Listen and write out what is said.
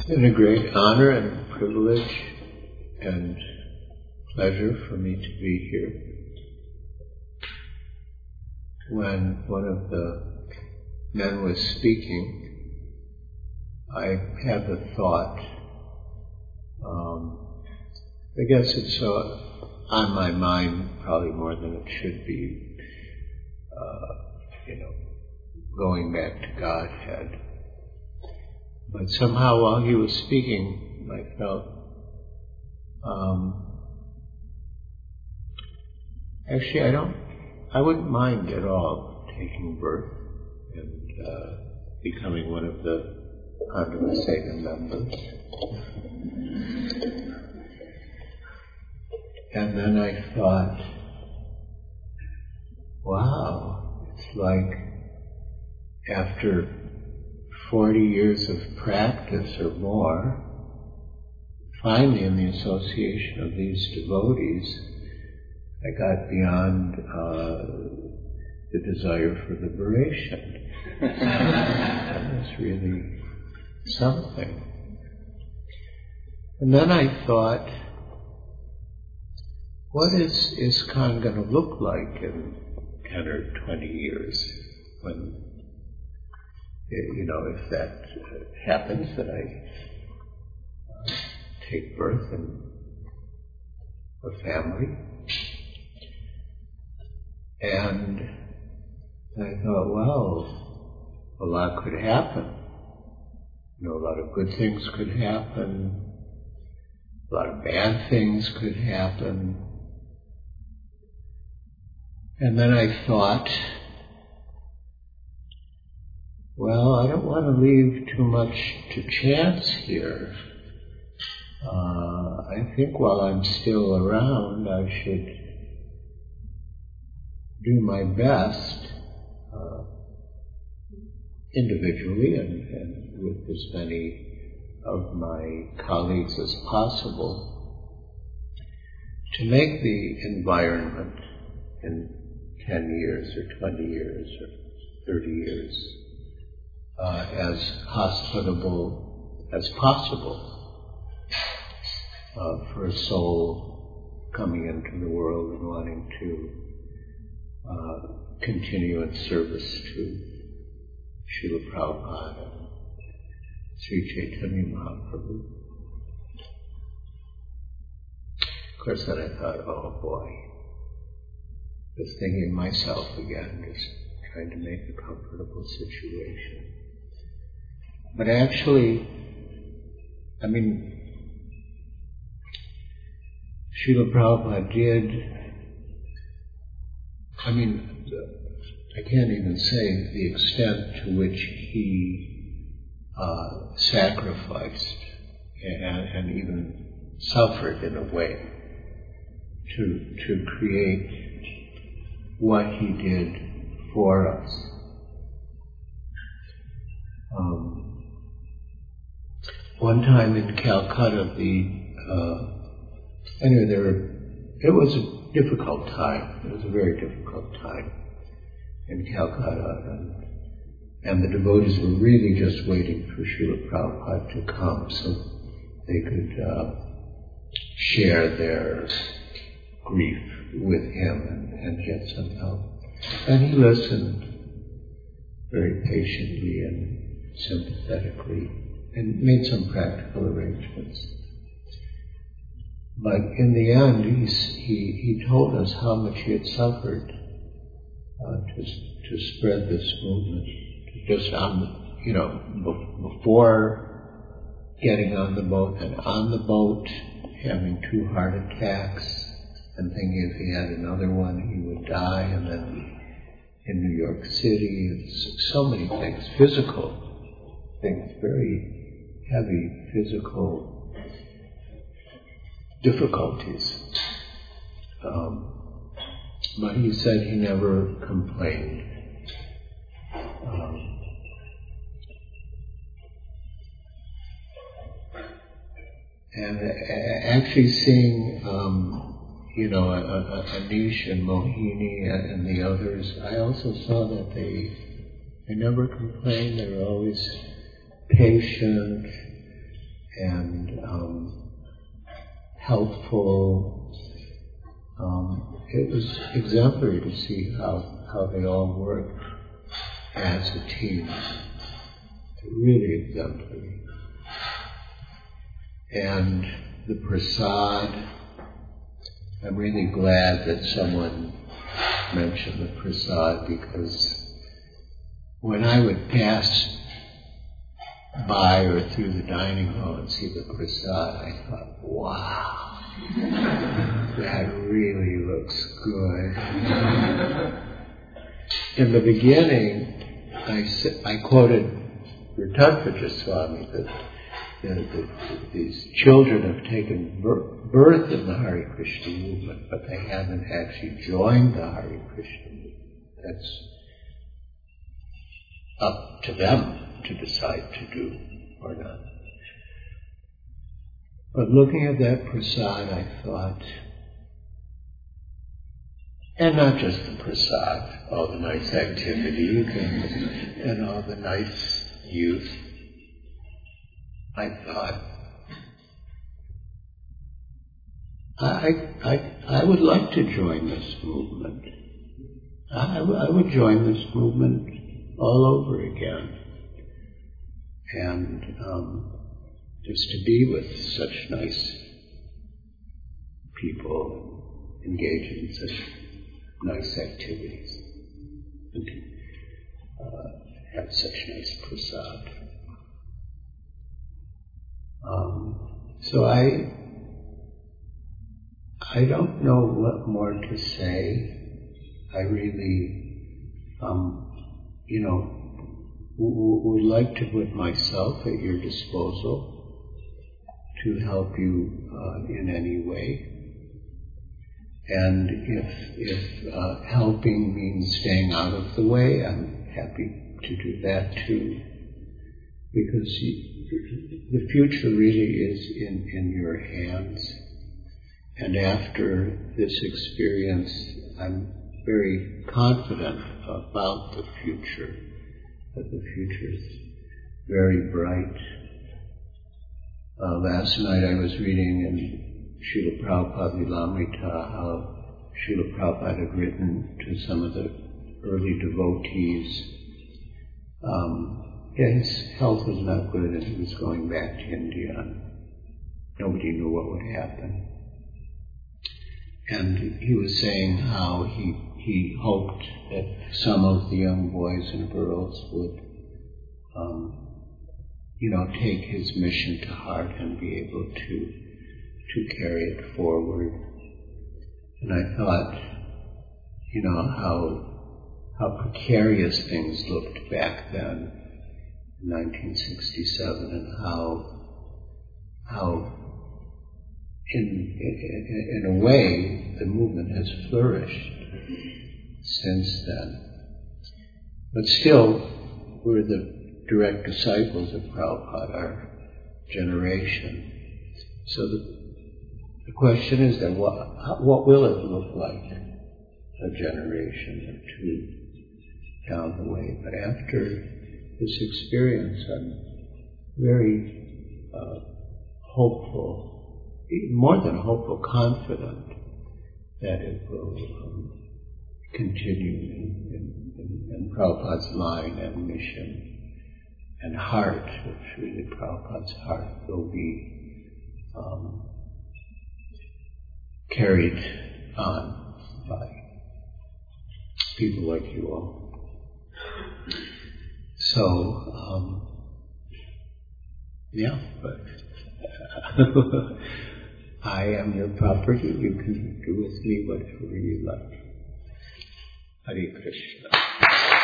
been a great honor and privilege and pleasure for me to be here. When one of the men was speaking, I had the thought, I guess it's on my mind probably more than it should be, going back to Godhead. But somehow while he was speaking, I felt, actually I wouldn't mind at all taking birth and becoming one of the Andalusega members. And then I thought, wow, it's like after 40 years of practice or more, finally in the association of these devotees, I got beyond the desire for liberation. That was really something. And then I thought, what is ISKCON going to look like in 10 or 20 years when, if that happens, that I take birth in a family? And I thought, well, a lot could happen. A lot of good things could happen. A lot of bad things could happen. And then I thought, well, I don't want to leave too much to chance here. I think while I'm still around, I should do my best, individually and with as many of my colleagues as possible, to make the environment in 10 years or 20 years or 30 years as hospitable as possible for a soul coming into the world and wanting to continue in service to Srila Prabhupada and Sri Chaitanya Mahaprabhu. Of course, then I thought, oh boy, just thinking myself again, just trying to make a comfortable situation. But actually, Srila Prabhupada did, I can't even say the extent to which he sacrificed and even suffered in a way to create what he did for us. One time in Calcutta, it was a difficult time. It was a very difficult time in Calcutta, and the devotees were really just waiting for Srila Prabhupada to come so they could share their grief with him and get some help. And he listened very patiently and sympathetically and made some practical arrangements. But in the end, he told us how much he had suffered to spread this movement. Just before getting on the boat and on the boat, having 2 heart attacks and thinking if he had another one he would die, and then in New York City, so many things, physical things, very heavy physical difficulties. But he said he never complained. And actually seeing, Anish and Mohini and the others, I also saw that they never complained. They were always patient helpful. It was exemplary to see how they all worked as a team. Really exemplary. And the prasad, I'm really glad that someone mentioned the prasad, because when I would pass by or through the dining hall and see the prasad, I thought, wow, that really looks good. In the beginning, I quoted Virtadvaja Swami that these children have taken birth in the Hare Krishna movement, but they haven't actually joined the Hare Krishna movement. That's up to them to decide to do or not. But looking at that prasad, I thought, and not just the prasad, all the nice activities and all the nice youth, I thought, I would like to join this movement. I would join this movement all over again. And just to be with such nice people, engage in such nice activities, and have such nice prasad. So I don't know what more to say. I really, would like to put myself at your disposal to help you in any way. And if helping means staying out of the way, I'm happy to do that too. Because the future really is in your hands. And after this experience, I'm very confident about the future, that the future is very bright. Last night I was reading in Srila Prabhupada Lilamrita how Srila Prabhupada had written to some of the early devotees. His health was not good and he was going back to India and nobody knew what would happen. And he was saying how he hoped that some of the young boys and girls would, take his mission to heart and be able to carry it forward. And I thought, how precarious things looked back then, in 1967, and how in a way the movement has flourished since then. But still, we're the direct disciples of Prabhupada, our generation. So the question is then, what will it look like a generation or two down the way? But after this experience, I'm very hopeful, more than hopeful, confident that it will continue in Prabhupada's line and mission and heart, which really Prabhupada's heart will be carried on by people like you all. So, but I am your property. You can do with me whatever you like. Hare Krishna.